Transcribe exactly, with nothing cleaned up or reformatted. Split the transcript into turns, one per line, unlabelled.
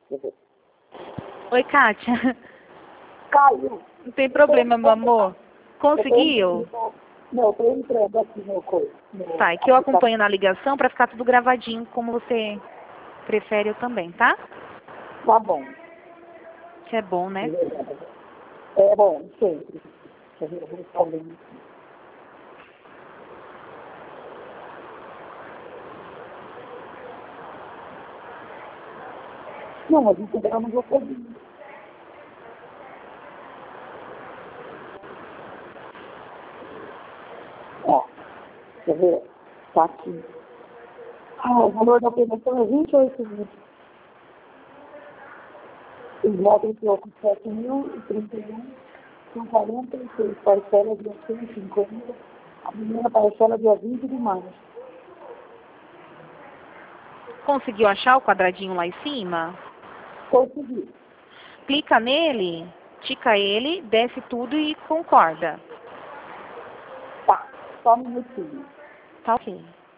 Oi, Kátia.
Caiu.
Não tem problema, meu amor. Conseguiu?
Não, eu tô entrando aqui no coisa.
Tá, é que eu acompanho na ligação pra ficar tudo gravadinho, como você prefere, eu também, tá?
Tá bom.
Que é bom, né?
É bom, sempre. Eu vou respondendo. Não, mas integramos o Covid. Ó, quer ver? Tá aqui. Ah, o valor da operação é vinte e oito mil. Os móveis trocam sete mil e trinta e um, são quarenta e seis parcelas de cento e cinquenta. A primeira parcela dia vinte de maio.
Conseguiu achar o quadradinho lá em cima?
Consegui.
Clica nele, tica ele, desce tudo e concorda.
Tá, só um minutinho.
Tá ok.